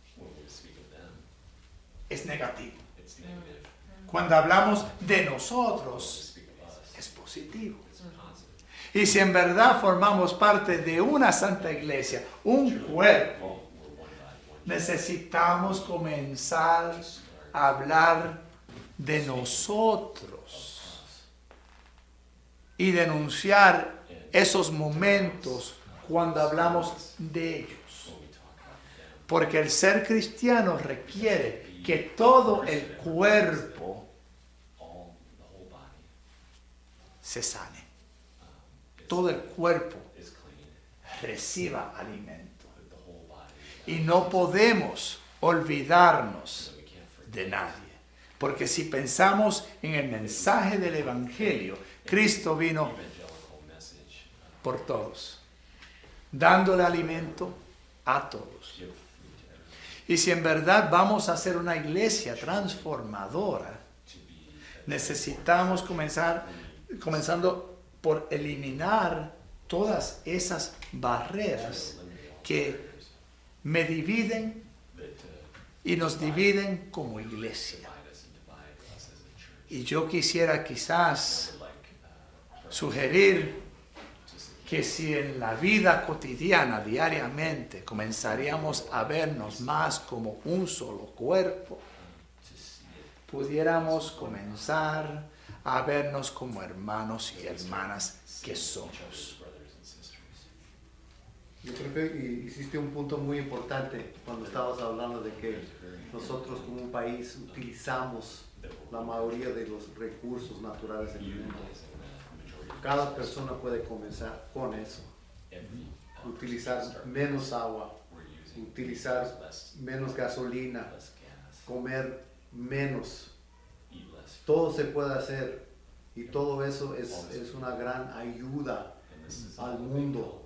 es negativo. Cuando hablamos de nosotros, es positivo. Y si en verdad formamos parte de una santa iglesia, un cuerpo, necesitamos comenzar a hablar de nosotros y denunciar esos momentos cuando hablamos de ellos. Porque el ser cristiano requiere que todo el cuerpo se sane. Todo el cuerpo reciba alimento. Y no podemos olvidarnos de nadie. Porque si pensamos en el mensaje del Evangelio, Cristo vino por todos, dándole alimento a todos. Y si en verdad vamos a ser una iglesia transformadora, necesitamos comenzar, comenzando por eliminar todas esas barreras que me dividen y nos dividen como iglesia. Y yo quisiera quizás sugerir que si en la vida cotidiana, diariamente, comenzaríamos a vernos más como un solo cuerpo, pudiéramos comenzar a vernos como hermanos y hermanas que somos. Yo creo que hiciste un punto muy importante cuando estabas hablando de que nosotros como un país utilizamos la mayoría de los recursos naturales del mundo. Cada persona puede comenzar con eso. Utilizar menos agua, utilizar menos gasolina, comer menos. Todo se puede hacer y todo eso es, es una gran ayuda al mundo.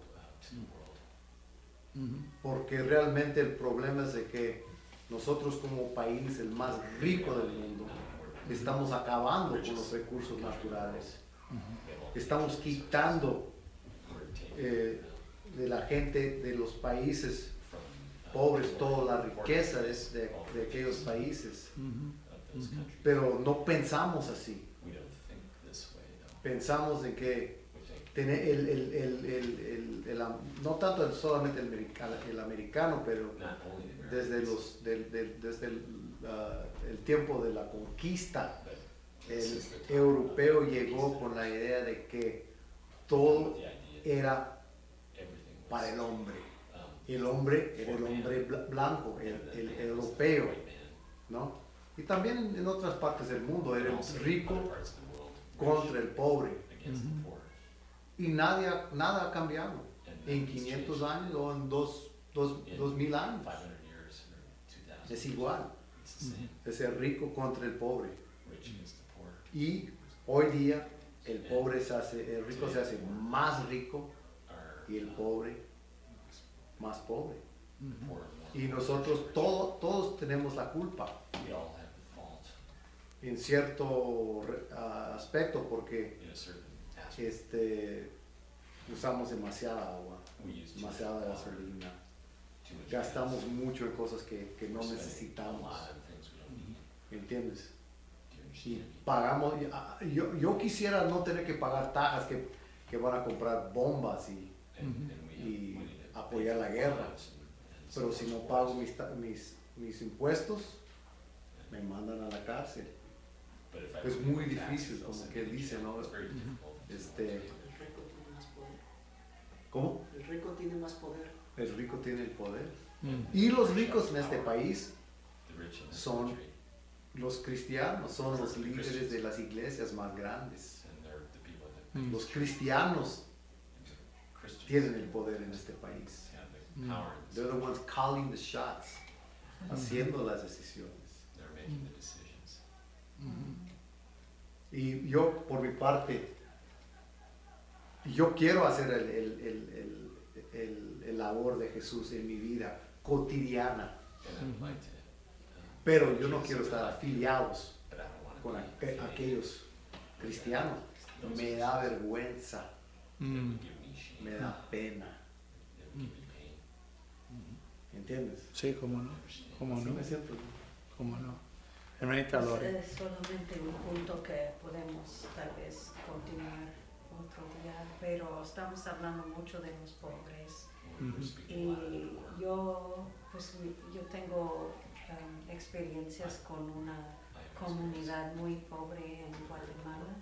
Porque realmente el problema es de que nosotros como país, el más rico del mundo, estamos acabando con los recursos naturales. Estamos quitando eh, de la gente de los países pobres toda la riqueza de, de, de aquellos países. Pero no pensamos así. Pensamos en que tener el, el, el, el, el, el, no tanto solamente el americano, el americano pero desde, los, del, del, desde el, uh, el tiempo de la conquista, el europeo llegó con la idea de que todo era para el hombre. El hombre era el hombre blanco, el, el, el europeo, ¿no? Y también en, en otras partes del mundo era el rico contra el pobre. Y nadie, nada ha cambiado en quinientos años o en dos, dos, dos mil años. Es igual. Es el rico contra el pobre. Y hoy día el pobre se hace, el rico se hace más rico y el pobre más pobre. Y nosotros todo, todos tenemos la culpa en cierto uh, aspecto, porque este, usamos demasiada agua, demasiada gasolina, gastamos mucho en cosas que, que no necesitamos, ¿entiendes? Y pagamos, yo, yo quisiera no tener que pagar tajas que, que van a comprar bombas y, y apoyar la guerra, pero si no pago mis, mis, mis impuestos, me mandan a la cárcel. Es muy difícil, como que dice, ¿no? Este, ¿cómo? El rico tiene más poder. El rico tiene el poder. Y los ricos en este país son los cristianos, son los líderes de las iglesias más grandes. Los cristianos tienen el poder en este país. They're the ones calling the shots, haciendo las decisiones. Y yo, por mi parte, yo quiero hacer el, el, el, el, el, el labor de Jesús en mi vida cotidiana, pero yo no quiero estar afiliados con aqu aquellos cristianos. Me da vergüenza, me da pena. ¿Entiendes? Sí, cómo no, cómo Así no, me siento. cómo no. Hermanita Es, Lore. es solamente un punto que podemos tal vez continuar otro día, pero estamos hablando mucho de los pobres. Ujú. Y yo, pues, yo tengo um, experiencias con una comunidad muy pobre en Guatemala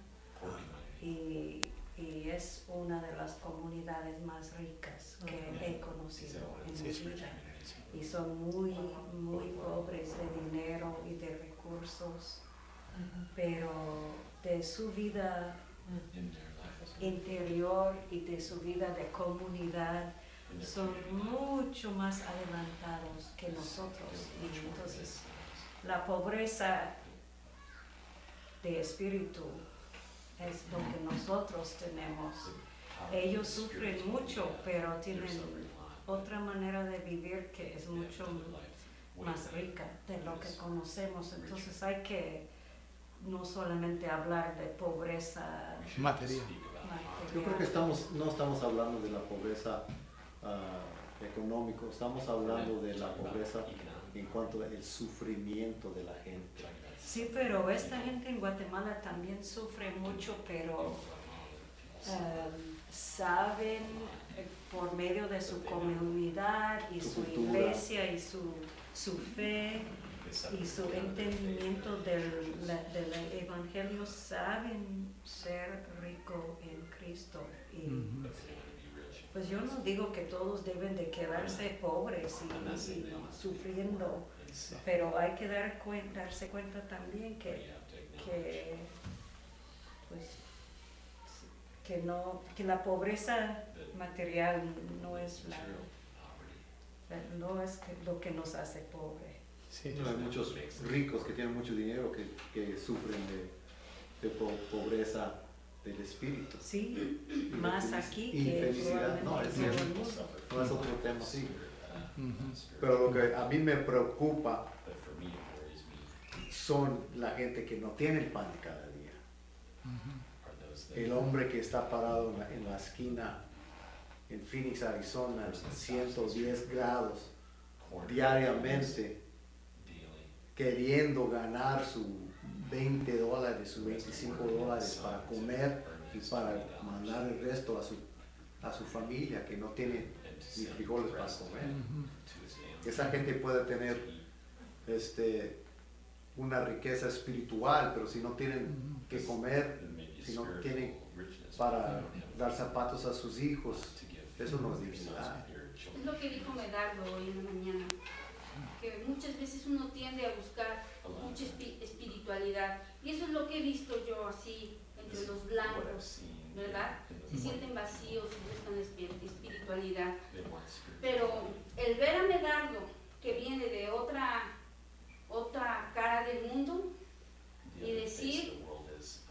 y, y es una de las comunidades más ricas que he conocido en mi vida. Y son muy, muy pobres de dinero y de recursos, pero de su vida interior y de su vida de comunidad son mucho más adelantados que nosotros. Y entonces la pobreza de espíritu es lo que nosotros tenemos. Ellos sufren mucho, pero tienen otra manera de vivir que es mucho más rica de lo que conocemos. Entonces hay que no solamente hablar de pobreza Material. material. Yo creo que estamos, no estamos hablando de la pobreza uh, económica, estamos hablando de la pobreza en cuanto al sufrimiento de la gente. Sí, pero esta gente en Guatemala también sufre mucho, pero um, saben eh, por medio de su comunidad y Su su cultura. iglesia y su, su fe y su entendimiento del, la- del evangelio, saben ser rico en Cristo. Y Ujú. pues yo no digo que todos deben de quedarse pobres y, y sufriendo, pero hay que dar cuen- darse cuenta también que, que, pues, que, no, que la pobreza material no es, la, no es que- lo que nos hace pobre. Sí. Hay muchos ricos que tienen mucho dinero que, que sufren de, de po- pobreza del espíritu. Sí, Y más de aquí y que felicidad. No, es probablemente en todo el cierto. mundo. No es otro tema, sí. Ujú. Pero lo que a mí me preocupa son la gente que no tiene el pan de cada día. El hombre que está parado en la, en la esquina en Phoenix, Arizona, ciento diez grados diariamente, queriendo ganar sus veinte dólares, sus veinticinco dólares para comer y para mandar el resto a su, a su familia que no tiene ni frijoles para comer. Esa gente puede tener este, una riqueza espiritual, pero si no tienen que comer, si no tienen para dar zapatos a sus hijos, eso no es dignidad. Es lo que dijo Medardo hoy en la mañana, que muchas veces uno tiende a buscar mucha espi- espiritualidad, y eso es lo que he visto yo así entre los blancos, ¿verdad? Se sienten vacíos y buscan espi- espiritualidad, pero el ver a Medardo, que viene de otra, otra cara del mundo, y decir,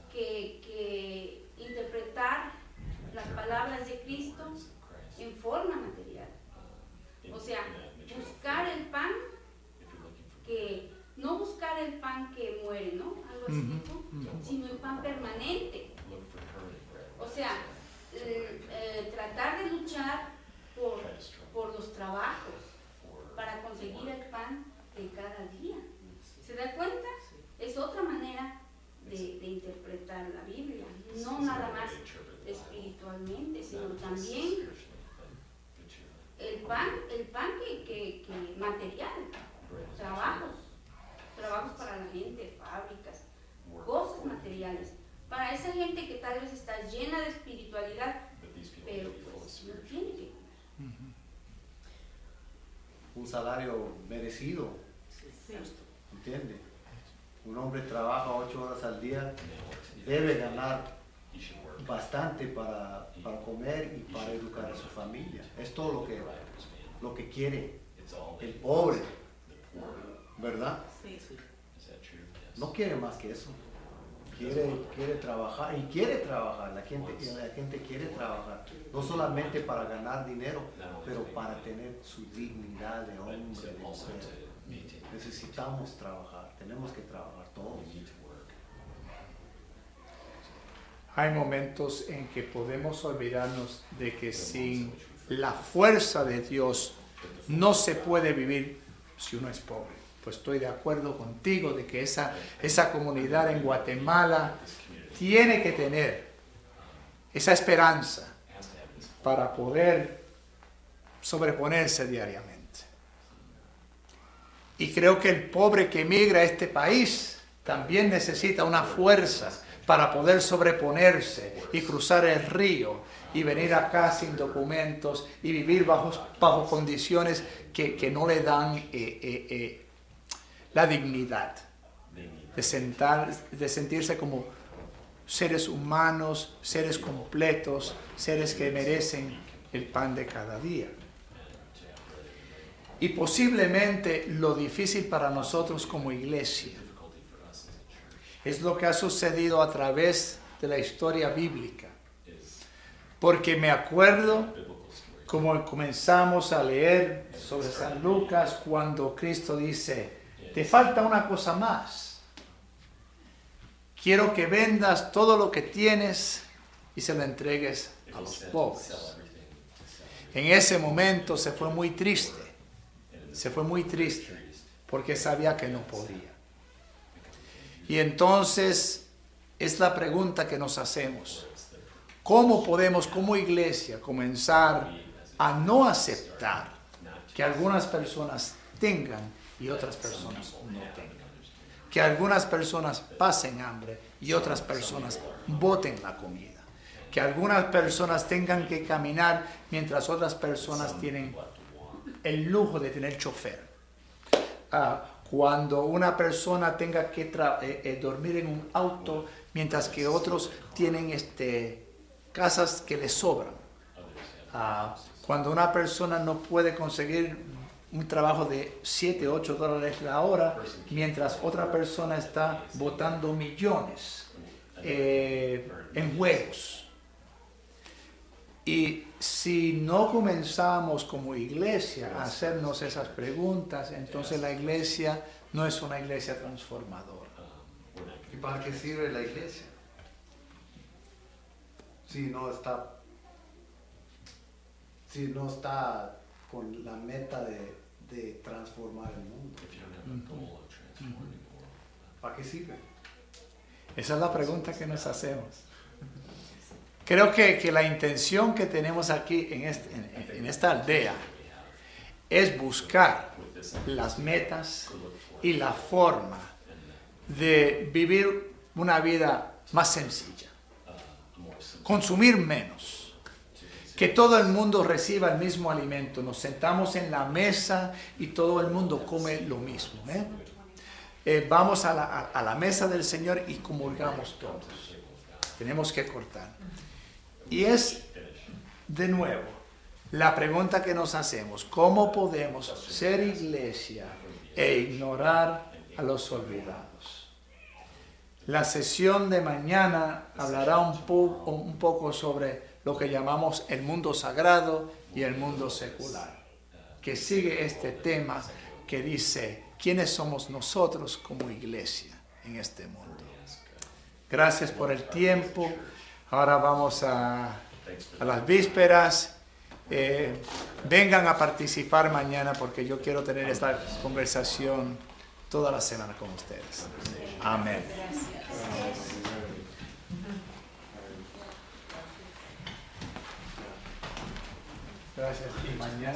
pan que muere, ¿no? Algo así, ¿no? Sino el pan permanente. O sea, eh, eh, tratar de luchar por, por los trabajos para conseguir el pan de cada día. ¿Se da cuenta? Es otra manera de, de interpretar la Biblia, no nada más espiritualmente, sino también el pan, el pan que, que, que material, trabajos, trabajos para la gente, fábricas, cosas materiales. Para esa gente que tal vez está llena de espiritualidad, pero pues no tiene que comer. Un salario merecido, Sí. ¿entiende? Un hombre trabaja ocho horas al día, debe ganar bastante para, para comer y para educar a su familia. Es todo lo que, lo que quiere el pobre, ¿verdad? No quiere más que eso. Quiere, quiere trabajar y quiere trabajar. La gente, la gente quiere trabajar, no solamente para ganar dinero, pero para tener su dignidad de hombre, de mujer. Necesitamos trabajar, tenemos que trabajar todos. Hay momentos en que podemos olvidarnos de que sin la fuerza de Dios no se puede vivir si uno es pobre. Pues estoy de acuerdo contigo de que esa, esa comunidad en Guatemala tiene que tener esa esperanza para poder sobreponerse diariamente. Y creo que el pobre que emigra a este país también necesita una fuerza para poder sobreponerse y cruzar el río y venir acá sin documentos y vivir bajo, bajo condiciones que, que no le dan eh, eh, eh, la dignidad de, sentar, de sentirse como seres humanos, seres completos, seres que merecen el pan de cada día. Y posiblemente lo difícil para nosotros como iglesia es lo que ha sucedido a través de la historia bíblica. Porque me acuerdo como comenzamos a leer sobre San Lucas cuando Cristo dice, te falta una cosa más. Quiero que vendas todo lo que tienes y se lo entregues a los pobres. En ese momento se fue muy triste. Se fue muy triste porque sabía que no podía. Y entonces es la pregunta que nos hacemos. ¿Cómo podemos como iglesia comenzar a no aceptar que algunas personas tengan y otras personas no tengan? Que algunas personas pasen hambre y otras personas boten la comida. Que algunas personas tengan que caminar mientras otras personas tienen el lujo de tener chofer. Ah, cuando una persona tenga que tra- eh, eh, dormir en un auto mientras que otros tienen este, casas que les sobran. Ah, cuando una persona no puede conseguir un trabajo de siete, ocho dólares la hora mientras otra persona está botando millones eh, en juegos. Y si no comenzamos como iglesia a hacernos esas preguntas, entonces la iglesia no es una iglesia transformadora. ¿Y para qué sirve la iglesia? Si no está, si no está con la meta de, de transformar el mundo. ¿Para qué sirve? Esa es la pregunta que nos hacemos. Creo que, que la intención que tenemos aquí en, este, en, en esta aldea es buscar las metas y la forma de vivir una vida más sencilla, consumir menos, que todo el mundo reciba el mismo alimento. Nos sentamos en la mesa y todo el mundo come lo mismo, ¿eh? Eh, vamos a la, a, a la mesa del Señor y comulgamos todos. Tenemos que cortar. Y es, de nuevo, la pregunta que nos hacemos: ¿cómo podemos ser iglesia e ignorar a los olvidados? La sesión de mañana hablará un, po- un poco sobre lo que llamamos el mundo sagrado y el mundo secular, que sigue este tema que dice quiénes somos nosotros como iglesia en este mundo. Gracias por el tiempo. Ahora vamos a, a las vísperas. Eh, vengan a participar mañana porque yo quiero tener esta conversación toda la semana con ustedes. Amén. Gracias. Y mañana.